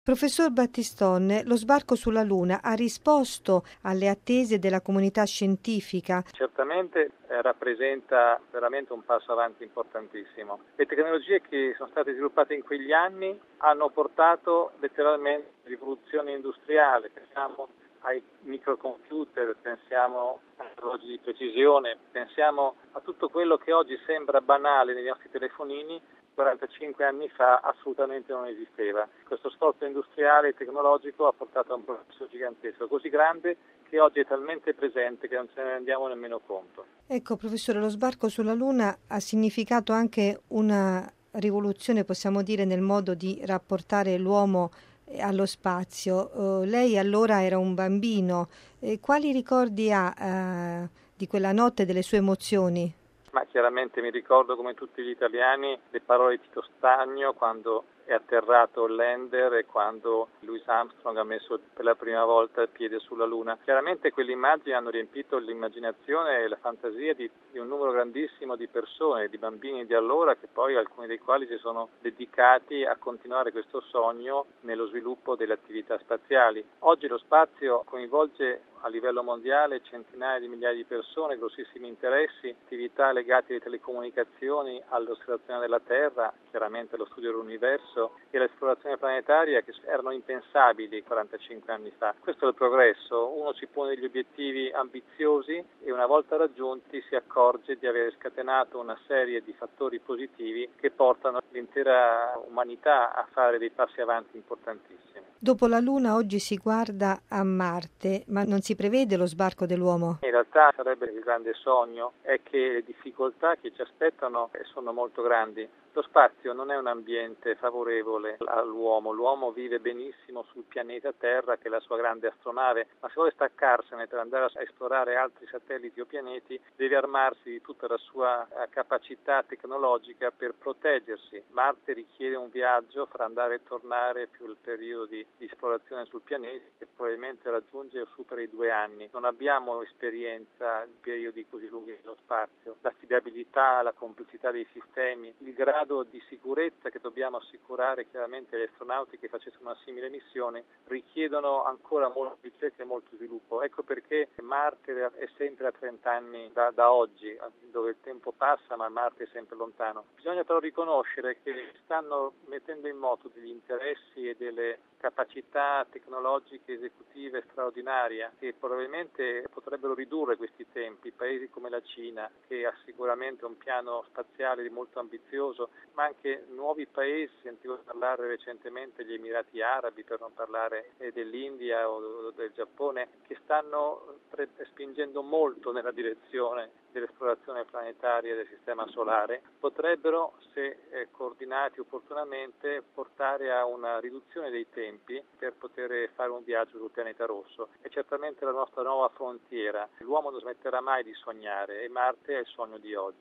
Professor Battiston, lo sbarco sulla Luna ha risposto alle attese della comunità scientifica? Certamente rappresenta veramente un passo avanti importantissimo. Le tecnologie che sono state sviluppate in quegli anni hanno portato letteralmente rivoluzione industriale. Pensiamo ai microcomputer, pensiamo agli orologi di precisione, pensiamo a tutto quello che oggi sembra banale nei nostri telefonini. 45 anni fa assolutamente non esisteva. Questo sforzo industriale e tecnologico ha portato a un progresso gigantesco, così grande che oggi è talmente presente che non ce ne rendiamo nemmeno conto. Ecco, professore, lo sbarco sulla Luna ha significato anche una rivoluzione, possiamo dire, nel modo di rapportare l'uomo allo spazio. Lei allora era un bambino. Quali ricordi ha di quella notte, delle sue emozioni? Ma chiaramente mi ricordo, come tutti gli italiani, le parole di Tito Stagno quando è atterrato il lander e quando Louis Armstrong ha messo per la prima volta il piede sulla Luna. Chiaramente quelle immagini hanno riempito l'immaginazione e la fantasia di un numero grandissimo di persone, di bambini di allora, che poi alcuni dei quali si sono dedicati a continuare questo sogno nello sviluppo delle attività spaziali. Oggi lo spazio coinvolge a livello mondiale centinaia di migliaia di persone, grossissimi interessi, attività legate alle telecomunicazioni, all'osservazione della Terra, chiaramente allo studio dell'universo e all'esplorazione planetaria che erano impensabili 45 anni fa. Questo è il progresso, uno si pone degli obiettivi ambiziosi e una volta raggiunti si accorge di aver scatenato una serie di fattori positivi che portano l'intera umanità a fare dei passi avanti importantissimi. Dopo la Luna oggi si guarda a Marte, ma non si prevede lo sbarco dell'uomo? In realtà sarebbe il grande sogno, è che le difficoltà che ci aspettano sono molto grandi. Lo spazio non è un ambiente favorevole all'uomo, l'uomo vive benissimo sul pianeta Terra che è la sua grande astronave, ma se vuole staccarsene per andare a esplorare altri satelliti o pianeti deve armarsi di tutta la sua capacità tecnologica per proteggersi. Marte richiede un viaggio fra andare e tornare più il periodo di esplorazione sul pianeta che probabilmente raggiunge o supera i 2 anni. Non abbiamo esperienza di periodi così lunghi nello spazio. L'affidabilità, la complessità dei sistemi, il grado di sicurezza che dobbiamo assicurare chiaramente agli astronauti che facessero una simile missione richiedono ancora molta ricerca e molto sviluppo. Ecco perché Marte è sempre a 30 anni da oggi, dove il tempo passa ma Marte è sempre lontano. Bisogna però riconoscere che stanno mettendo in moto degli interessi e delle capacità tecnologiche esecutive straordinarie che probabilmente potrebbero ridurre questi tempi. Paesi come la Cina, che ha sicuramente un piano spaziale molto ambizioso, ma anche nuovi paesi, sentivo parlare recentemente degli Emirati Arabi, per non parlare dell'India o del Giappone, che stanno spingendo molto nella direzione dell'esplorazione planetaria del sistema solare, potrebbero, se coordinati opportunamente, portare a una riduzione dei tempi per poter fare un viaggio sul pianeta rosso. È certamente la nostra nuova frontiera. L'uomo non smetterà mai di sognare e Marte è il sogno di oggi.